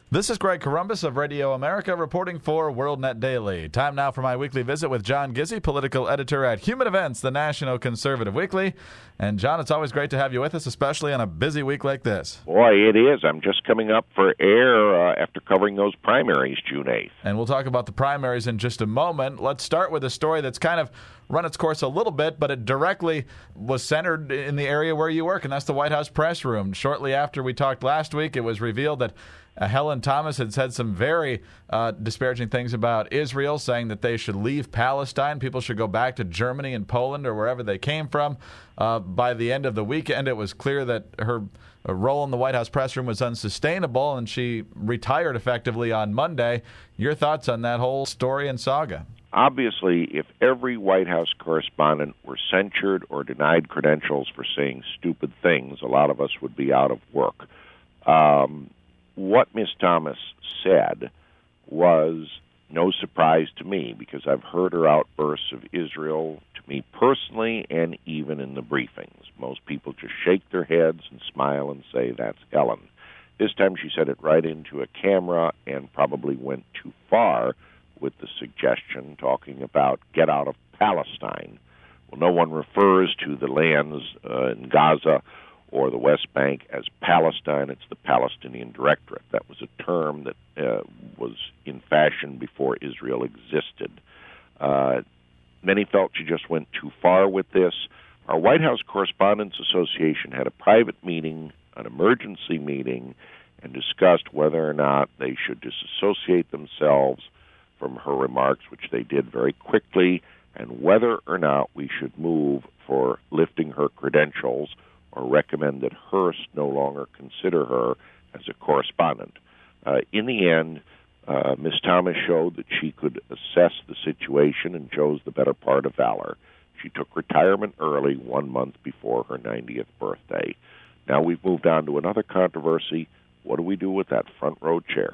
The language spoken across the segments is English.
This is Greg Corombos of Radio America reporting for WorldNet Daily. Time now for my weekly visit with John Gizzi, political editor at Human Events, the National Conservative Weekly. And, John, it's always great to have you with us, especially on a busy week like this. Boy, it is. I'm just coming up for air after covering those primaries June 8th. And we'll talk about the primaries in just a moment. Let's start with a story that's kind of run its course a little bit, but it directly was centered in the area where you work, and that's the White House press room. Shortly after we talked last week, it was revealed that Helen Thomas had said some very disparaging things about Israel, saying that they should leave Palestine. People should go back to Germany and Poland or wherever they came from. By the end of the weekend, it was clear that her role in the White House press room was unsustainable, and she retired effectively on Monday. Your thoughts on that whole story and saga? Obviously, if every White House correspondent were censured or denied credentials for saying stupid things, a lot of us would be out of work. What Ms. Thomas said was no surprise to me because I've heard her outbursts of Israel to me personally and even in the briefings. Most people just shake their heads and smile and say, that's Helen. This time she said it right into a camera and probably went too far with the suggestion talking about get out of Palestine. Well, no one refers to the lands in Gaza or the West Bank as Palestine. It's the Palestinian Directorate. That was a term that was in fashion before Israel existed. Many felt she just went too far with this. Our White House Correspondents Association had a private meeting, an emergency meeting, and discussed whether or not they should disassociate themselves from her remarks, which they did very quickly, and whether or not we should move for lifting her credentials or recommend that Hearst no longer consider her as a correspondent. In the end, Ms. Thomas showed that she could assess the situation and chose the better part of valor. She took retirement early 1 month before her 90th birthday. Now we've moved on to another controversy. What do we do with that front row chair?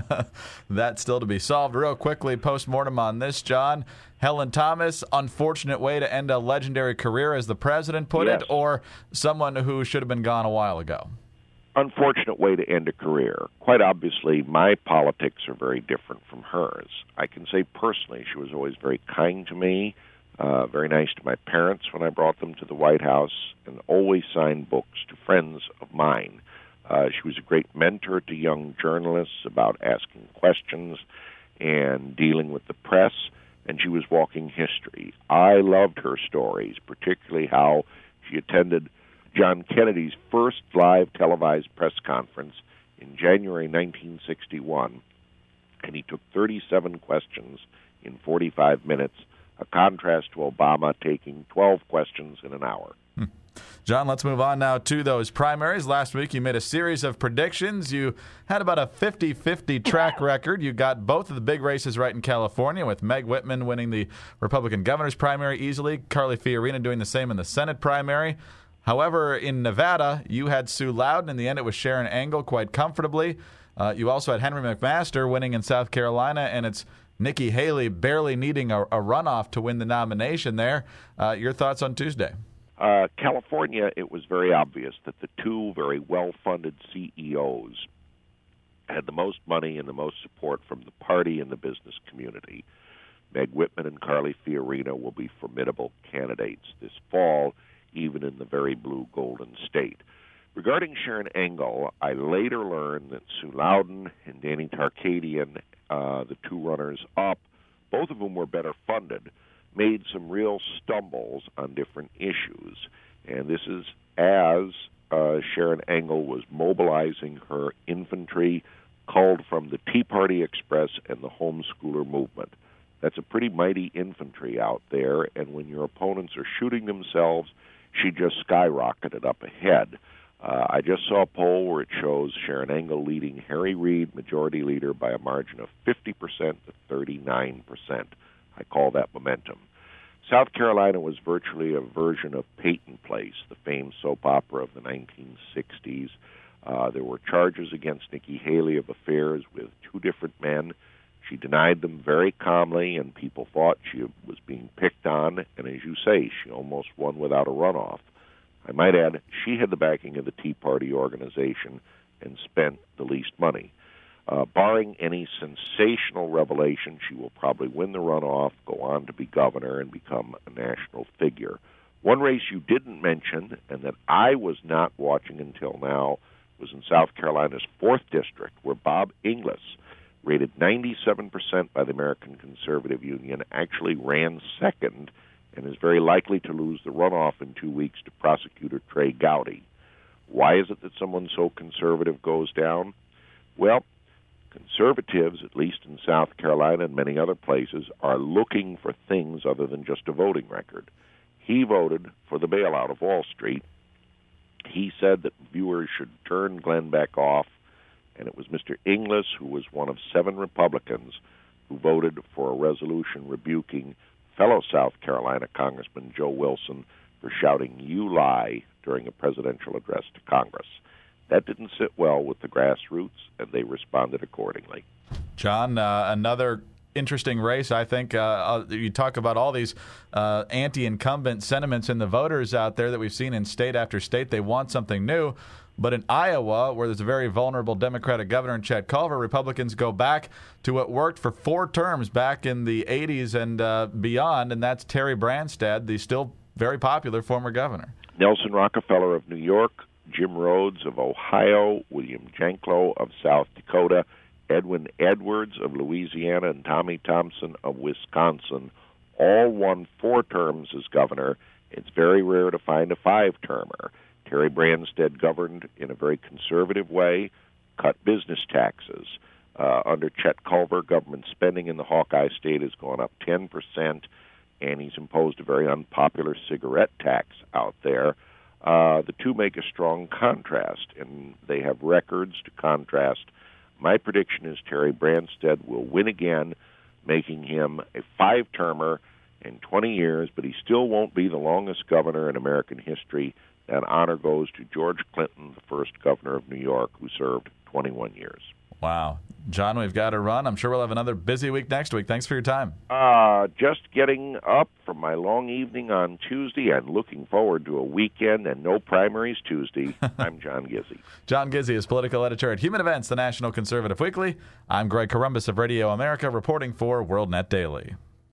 That's still to be solved. Real quickly, post-mortem on this, John. Helen Thomas, unfortunate way to end a legendary career, as the president put Yes. it, or someone who should have been gone a while ago? Unfortunate way to end a career. Quite obviously, my politics are very different from hers. I can say personally she was always very kind to me, very nice to my parents when I brought them to the White House, and always signed books to friends of mine. She was a great mentor to young journalists about asking questions and dealing with the press, and she was walking history. I loved her stories, particularly how she attended John Kennedy's first live televised press conference in January 1961, and he took 37 questions in 45 minutes, a contrast to Obama taking 12 questions in an hour. John, let's move on now to those primaries. Last week you made a series of predictions. You had about a 50-50 track record. You got both of the big races right in California, with Meg Whitman winning the Republican governor's primary easily, Carly Fiorina doing the same in the Senate primary. However, in Nevada, you had Sue Loudon. In the end, it was Sharon Angle quite comfortably. You also had Henry McMaster winning in South Carolina, and it's Nikki Haley barely needing a runoff to win the nomination there. Your thoughts on Tuesday? California, it was very obvious that the two very well-funded CEOs had the most money and the most support from the party and the business community. Meg Whitman and Carly Fiorina will be formidable candidates this fall, even in the very blue Golden State. Regarding Sharon Angle, I later learned that Sue Loudon and Danny Tarkadian, the two runners-up, both of whom were better funded, made some real stumbles on different issues. And this is as Sharon Angle was mobilizing her infantry, called from the Tea Party Express and the homeschooler movement. That's a pretty mighty infantry out there, and when your opponents are shooting themselves, she just skyrocketed up ahead. I just saw a poll where it shows Sharon Angle leading Harry Reid, majority leader, by a margin of 50% to 39%. I call that momentum. South Carolina was virtually a version of Peyton Place, the famed soap opera of the 1960s. There were charges against Nikki Haley of affairs with two different men. She denied them very calmly, and people thought she was being picked on, and as you say, she almost won without a runoff. I might add, she had the backing of the Tea Party organization and spent the least money. Barring any sensational revelation, she will probably win the runoff, go on to be governor, and become a national figure. One race you didn't mention, and that I was not watching until now, was in South Carolina's 4th District, where Bob Inglis, rated 97% by the American Conservative Union, actually ran second and is very likely to lose the runoff in 2 weeks to prosecutor Trey Gowdy. Why is it that someone so conservative goes down? Well, conservatives, at least in South Carolina and many other places, are looking for things other than just a voting record. He voted for the bailout of Wall Street. He said that viewers should turn Glenn Beck off, and it was Mr. Inglis, who was one of 7 Republicans, who voted for a resolution rebuking fellow South Carolina Congressman Joe Wilson for shouting, "You lie," during a presidential address to Congress. That didn't sit well with the grassroots, and they responded accordingly. John, another interesting race, I think. You talk about all these anti-incumbent sentiments in the voters out there that we've seen in state after state. They want something new. But in Iowa, where there's a very vulnerable Democratic governor in Chet Culver, Republicans go back to what worked for 4 terms back in the 80s and beyond, and that's Terry Branstad, the still very popular former governor. Nelson Rockefeller of New York, Jim Rhodes of Ohio, William Janklow of South Dakota, Edwin Edwards of Louisiana, and Tommy Thompson of Wisconsin all won 4 terms as governor. It's very rare to find a 5-termer. Terry Branstad governed in a very conservative way, cut business taxes. Under Chet Culver, government spending in the Hawkeye State has gone up 10%, and he's imposed a very unpopular cigarette tax out there. The two make a strong contrast, and they have records to contrast. My prediction is Terry Branstad will win again, making him a 5-termer in 20 years, but he still won't be the longest governor in American history. That honor goes to George Clinton, the first governor of New York, who served 21 years. Wow. John, we've got to run. I'm sure we'll have another busy week next week. Thanks for your time. Just getting up from my long evening on Tuesday and looking forward to a weekend and no primaries Tuesday. I'm John Gizzi. John Gizzi is political editor at Human Events, the National Conservative Weekly. I'm Greg Corombos of Radio America, reporting for WorldNet Daily.